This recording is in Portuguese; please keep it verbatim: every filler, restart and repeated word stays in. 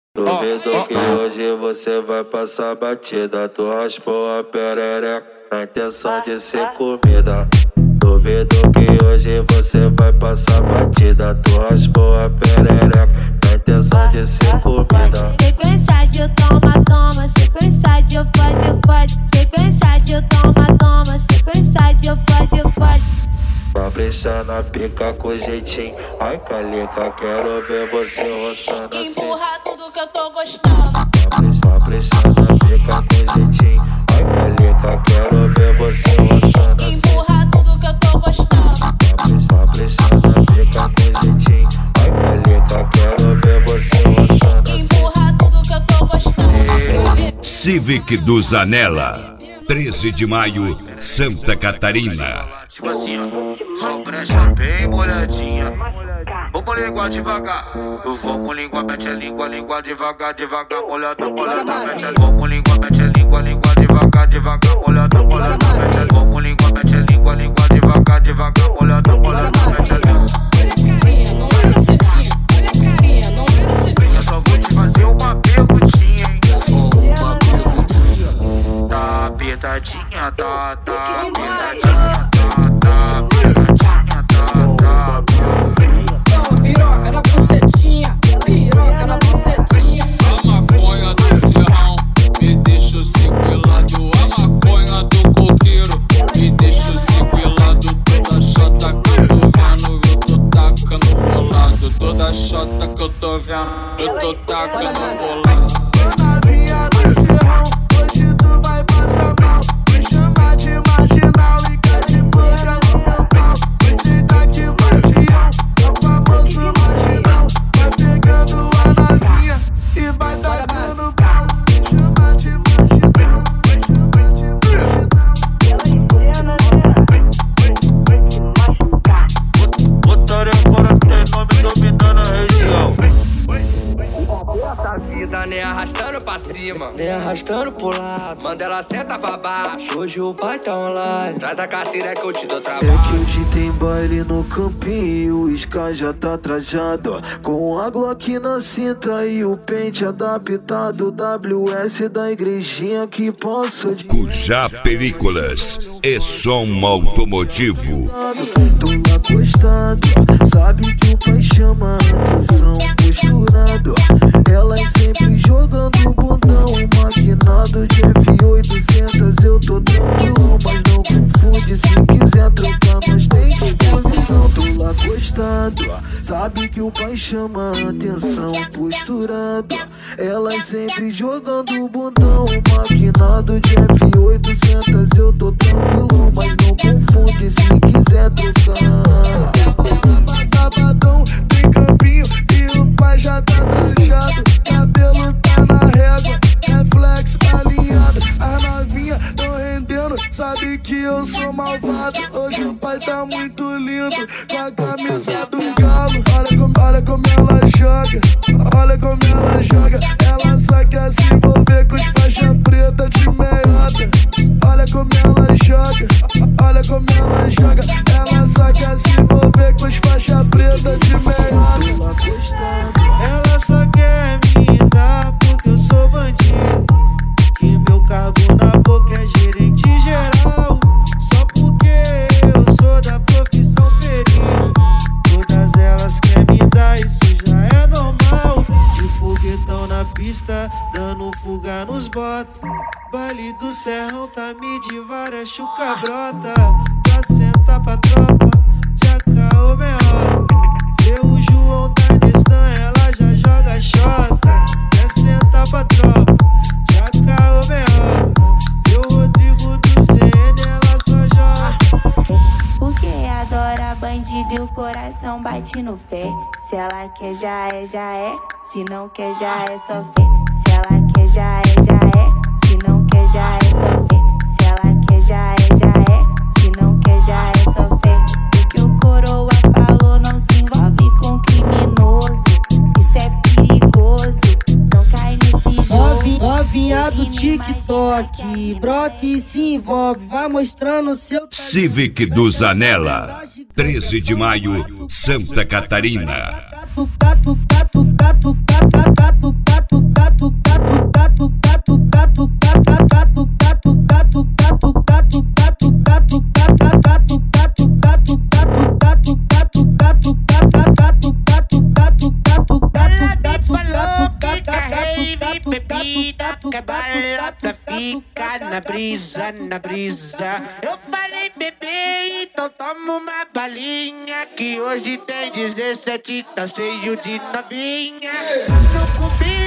Duvido que hoje você vai passar batida. Tu raspou a perereca na intenção de ser comida. Duvido que hoje você vai passar batida. Tu raspou a perereca na intenção de ser comida. Sequência de toma, toma, sequência de pode, pode. Sequência de toma, toma, sequência de pode, pode. Capricha na pica com jeitinho. Ai, calica, quero ver você roçando assim. Empurra tudo que eu tô gostando. Capricha na pica com jeitinho. Ai, calica, quero ver você roçando assim. Empurra tudo que eu tô gostando. Capricha na pica com jeitinho. Ai, calica, quero ver você roçando assim. Empurra tudo que eu tô gostando. Civic do Zanella, treze de maio, Santa Catarina. Tipo assim, ó, só brecha bem molhadinha. Vamos linguar devagar. Vamos linguar, mete a língua, língua devagar, devagar, molhada, molhada, mete a língua. Vamos linguar, mete a língua, língua devagar, devagar, molhada, molhada, mete a língua. Vamos linguar, mete a língua, língua devagar, devagar, molhada, molhada, mete a língua. Olha a carinha, não era sexy. Olha a carinha, não era sexy. Eu só vou te fazer uma perguntinha, hein? Só uma perguntinha. Tá apertadinha, tá, tá apertadinha. Piroca na bucetinha, piroca na bucetinha. A maconha do serrão me deixa o sequelado. A maconha do coqueiro me deixa o sequelado. Toda chota que eu tô vendo, eu tô tacando bolado. Toda chota que eu tô vendo, eu tô tacando bolado. Novinha do serrão, hoje tu vai passar mal. Me chama de marginal e quer de boca no meu pau. Me deita que vai de ão, é o famoso marginal. Vai pegando a novinha e vai tacando pau. Me chama de marginal, me chama de marginal. Otário agora tem nome dominando a região. Essa vida nem arrastando pra cima, nem arrastando pro lado. Manda ela senta pra baixo, hoje o pai tá online. Traz a carteira que eu te dou trabalho. É que hoje tem baile no campinho, o Sky já tá trajado, com a Glock na cinta e o pente adaptado. W S da igrejinha que possa de Cujá Películas e som automotivo. tô acostado, sabe que o pai chama a atenção, posturado. Elas sempre jogando bundão, maquinado de F oitocentos. Eu tô tranquilão, mas não confunde. Se quiser trocar, nós tem disposição. Tô lá acostado, sabe que o pai chama a atenção, posturado. Elas sempre jogando bundão, maquinado de F oitocentos. Eu tô tranquilão, mas não confunde. Se quiser trocar. Sabadão tem campinho e o pai já tá trajado. Cabelo tá na régua, reflexo alinhado. As novinhas tão rendendo, sabe que eu sou malvado. Hoje o pai tá muito lindo, com a camisa do galo. Olha como, olha como ela joga, olha como ela joga. Ela só quer se envolver com os faixa preta de meiota. Olha como ela joga, olha como ela joga. Ela só quer se envolver com os faixa preta de meiota. Ela só quer me dar porque eu sou bandido, que meu cargo na boca é gerente geral. Só porque eu sou da profissão perito, todas elas querem me dar, isso já é normal. De foguetão na pista, dando fuga nos bota. Baile do serrão tá me de várias chuca brota. Pra sentar pra tropa, já caô meota. Vê o João tá Destan, ela já joga xota. Quer sentar pra tropa, já caô meota. Vê o Rodrigo do C N, ela só joga. Porque adora bandido e o coração bate no pé. Se ela quer já é, já é. Se não quer já é só fé. Se ela quer já é, já é. Se não quer já é só fé. Se ela quer já é, já é. Se não quer já é só fé. O que o coroa falou, não se envolve com criminoso. Isso é perigoso, não cai nesse jogo. Novinha do TikTok, brota e se envolve, vai mostrando seu talento. Civic do Zanella, treze de maio, Santa Catarina. Gato, gato, gato, gato, gato, gato, gato, quer balada, fica na brisa, na brisa. Eu falei, bebê, então toma uma balinha, que hoje tem dezessete, tá cheio de novinha. Passou comigo.